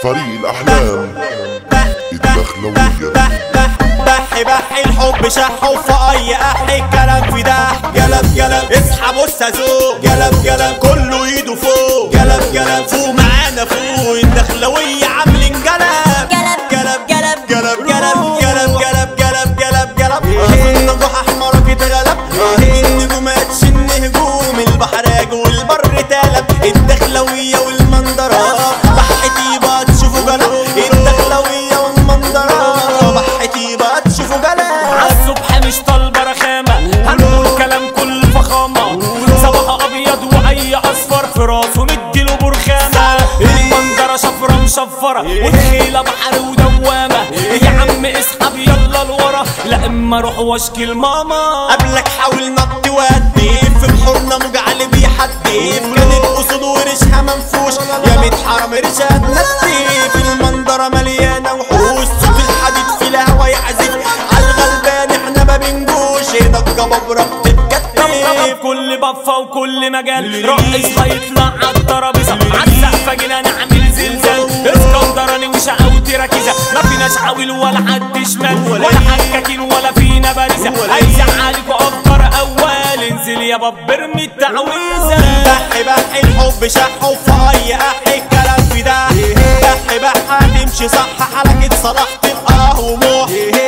فريق الأحلام الدخلوية. بحي الحب شح وفي اي احي الكلام في ده قلب اسحبوا السازوق قلب كله ايده فوق قلب فوق معانا فوق الدخلوية عاملين قلب النجوح احمرك اتغلب النجومات شن هجوم البحراج والبر تالب الدخلوية والمنظرة بحتي بقى تشوفوا قلب الدخلوية والمنظرة بحتي بقى تشوفوا قلب عالصبح مش طالبة رخامة هنقول كلام كل فخامة صباح ابيض واي اصفر في راسه نديله برخامة المنظرة شفرة مشفرة والخيلة بحر ودوامة يا عم اسحب يلا لورا لا اما اروح واشكي لماما قبلك حاول نط وادي في بحورنا مجعل بيحدف كانت اسود وريشها منفوش يا ميت حرام ريشها تنسي في المنظرة مليانة وحوش صوت الحديد في الهوا يعزف عالغلبان احنا ما بنجوش هنا الجبابرة بتتكتف كل بفة وكل مجال رئيس هيطلع عالترابيزة عالسقفة جينا نعمل زلزال اسكندراني وشقاوتي ركيزة ما فيناش عويل ولا حد شمال ولا حكاكين ولا فينا بارزة هيزعلكوا افكار اول انزل يا باب ارمي التعويذة بحي الحب شح وفي اي احي الكلام في ده بحي تمشي صح حركة صلاح تبقى وموح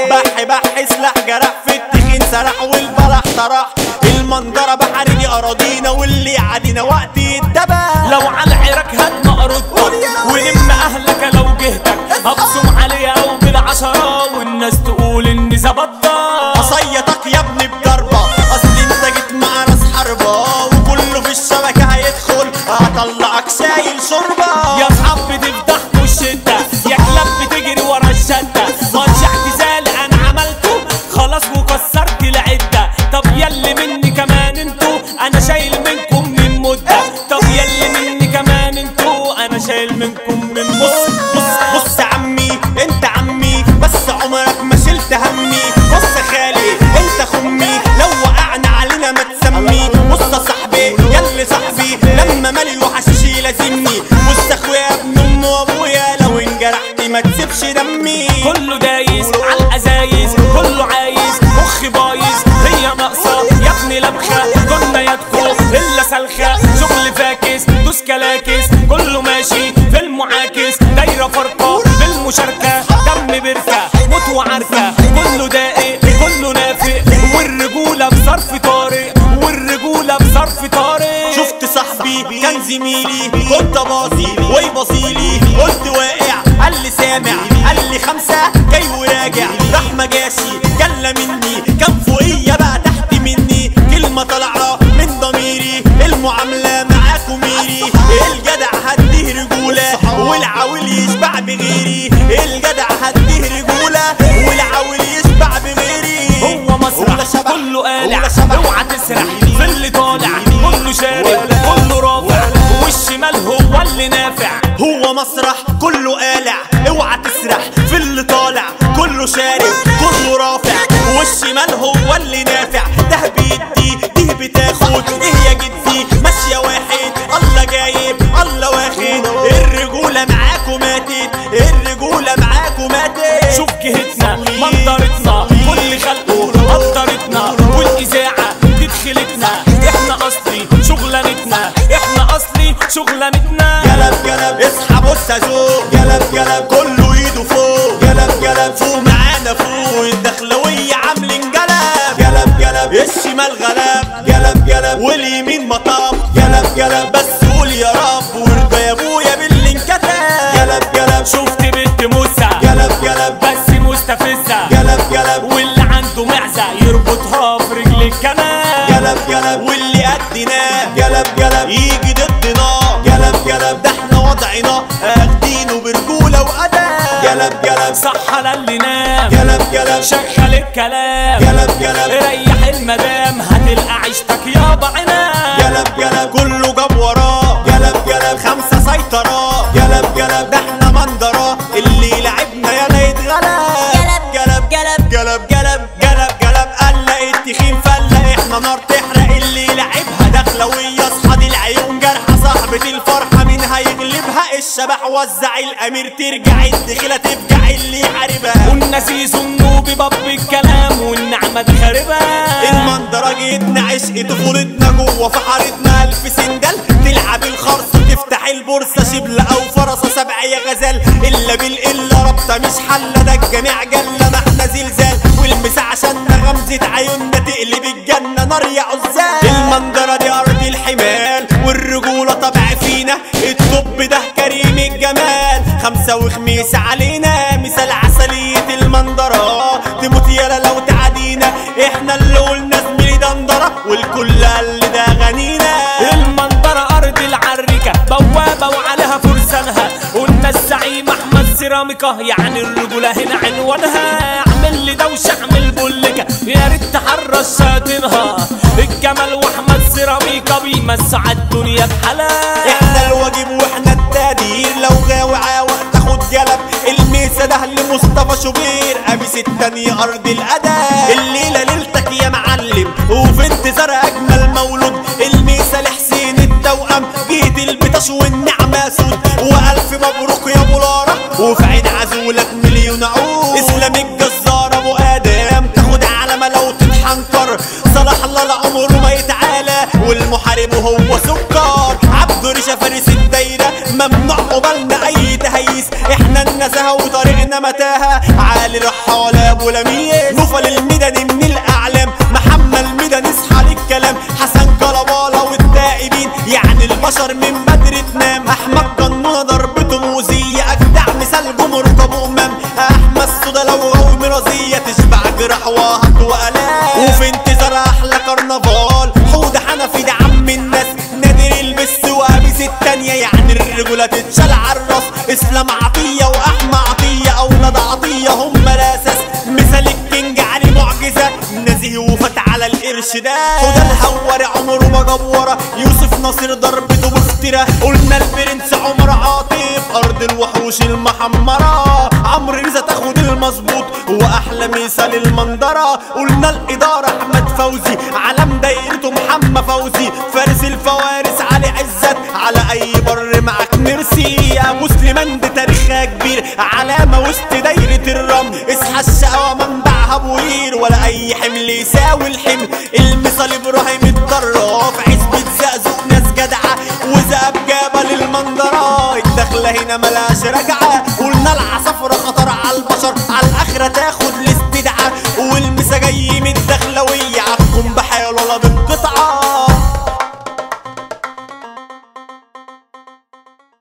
بحي سلاح جرح في التخين سرح والبلح طرح المنظرة بحر دي اراضينا واللي عادينا وقت الدبا لو على العراك هات مقرضتك ولم اهلك لو جهتك هبصم عليها وبالعشرة والناس تقول اني زبطتك اصيطك يا ابني بضربة اصل انت جيت مع راس حربة وكله في الشبكة هيدخل هطلعك شايل شربة يا اصحاب بتفضحكوا الشدة يا كلاب بتجري ورا الشدة ماتش اعتزال انا عملته خلاص وكسرت العدة طب يلي مني كمان انتو انا شايل منكم من مدة طب يلي مني كمان انتو انا شايل منكم من مدة بص عمي انت عمي بس عمرك ما شلت همي بص خالي انت خمي لو وقعنا علينا ما تسمي بص صاحبي يلي صاحبي لما مالي وحشيشي لازمني بص اخويا ابن ام وابويا لو انجرحت ما تسيبش دمي كله دايس عالازايز كله عايز مخي بايظ هي ناقصه يا ابني لبخه كنا يدخل الا سلخه شغل فاكس دوس كلاكس كله ماشي في المعاكس دايره فرقه بالمشاركه دم بركه موت وعركه كله داقق كله نافق والرجوله بظرف طارق والرجوله بظرف طارق شفت صاحبي كان زميلي كنت باصي ويبصيلي قلت واقع قال لي سامع قال لي 5 جاي وراجع راح ما جاشي جلة مني كان فوقيا بقى تحت مني كلمة طالعة من ضميري المعاملة معاكم ميري الجدع هديه رجولة والعاول يشبع بغيري الجدع هديه رجولة والعاول يشبع بغيري هو مسرح كله قالع اوعى تسرح في اللي طالع كله شارع كله رافع والشمال هو اللي نافع هو مسرح كله قالع اوعى تسرح في اللي طالع كله شارب كله رافع والشمال هو اللي نافع ده بيدي دي بتاخد ايه يا جدي ماشية واحد الله جايب الله واخد الرجولة معاكو ماتت الرجولة معاكو ماتت شوف جهتنا منظرتنا كل خلقه قدرتنا والاذاعة تدخلتنا احنا اصلي شغلانتنا احنا اصلي شغلانتنا قلب اسحبوا السازوق قلب كله ايده فوق قلب فوق معانا فوق الدخلوية عاملين قلب الشمال غلب قلب واليمين مطاب قلب بس قول يا رب وارضى يا ابويا باللي انكتب قلب شفت بنت موسى قلب بس مستفزة قلب واللي عنده معزة يربطها في رجل الكناب قلب واللي قدنا قلب يجي ضدنا قلب ده احنا وضعنا اخدينه برجولة وأدب قلب صح على اللي نام قلب شغل الكلام قلب ريح المدام هتلقى عيشتك يابا عناب قلب كله جاب وراه قلب 5 سيطرة قلب ده احنا منظرة اللي لعبنا يلا يتغلب قلب قلق التخين فلق احنا نار تحرق اللي لعبها دخلوية اصحى دي العيون جرحة صاحبة الفرحة مين هيغلبها الشبح وزع الامير ترجع الدخيلة تفجع اللي يحاربها. والنسيس النوبي باب الكلام والنعمة دي خاربها. المنظرة جيتنا عشق طفولتنا جوه في حارتنا 1000 سنجل تلعب الخرص تفتح البورصة شبل او فرصة 7 يا غزال الا بالقلة رابطة مش حلة ده الجميع جلة ما احنا زلزال والمسا عشاننا غمزة عيوننا تقلب الجنة نار يا عزال. المنظرة دي ارض الحمال والرجولة طبع فينا الطب ده كريم الجمال 5 وخميس علينا مثال عسلية المنظرة تموت يالا لو تعدينا احنا اللي قلنا زميلي دندرة والكل قال ده غنينا. المنظرة ارض العريكة بوابة وعليها فرسانها قلنا الزعيم احمد سيراميكا يعني الرجولة هنا عنوانها. اعمل لي دوشة اعمل بولكة يا ريت تحرش شاطنها الجمال واحمد سيراميكا بيمسع الدنيا بحالها. احنا الواجب واحنا التقدير لو غاوي عاوق تاخد جلب الميسة ده لمصطفى شوبير قميص التانية ارض الادب. الليلة ليلتك يا معلم وفي انتظار اجمل مولود الميسة لحسين التوأم جيت البطش والنعمة سود والف مبروك يا ابو لارا وفي عين عزولك مليون عود. اسلام الجزار ابو ادم تاخد علامة لو تتحنكر صلاح الله لعمره ما يتعالى والمحارب هو سكر. عبد ريشة فارس الدايرة ممنوع قبالنا اي تهيس احنا النزاهة وطريقنا متاهة عالي رحال ابو لميس. نوفل الميداني من الاعلام محمد الميداني اصحى للكلام حسن كلبالة والتائبين يعني البشر من بدر تنام. احمد قنونة ضربته موزية اجدع مثال جمهور ابو امام. احمد صودا لو غوي مرازية تشبع جراح وهط والام. وفي انتظار احلى كرنفال حوده حنفي ده عم الناس نادر البس وقميص التانية يعني الرجولة تتشال عالراس. اسلام عطية واحمى عطية اولاد عطية هم الاساس مثال الكينج علي معجزة نزيه وفات على القرش ده. حوده الهواري عمره ما جبورة يوسف ناصر ضربته بافتراء. قلنا البرنس عمر عاطف ارض الوحوش المحمرة. عمرو رزا تاخد المظبوط واحلى مثال المنظرة. قلنا الادارة احمد فوزي علم دايرته محمد فوزي فارس الفوارس علي عزت على اي بر معك مرسي. يا مسلمان دي تاريخها كبير علامة وسط دايرة الرمل اصحى الشقوى منبعها بوير ولا اي حمل يساوي الحمل. المثال ابراهيم الدراف عزبة زقزق ناس جدعة وزقب جبل المنظرة الدخلة هنا ملاش رجعة. قلنا العصافرة خطر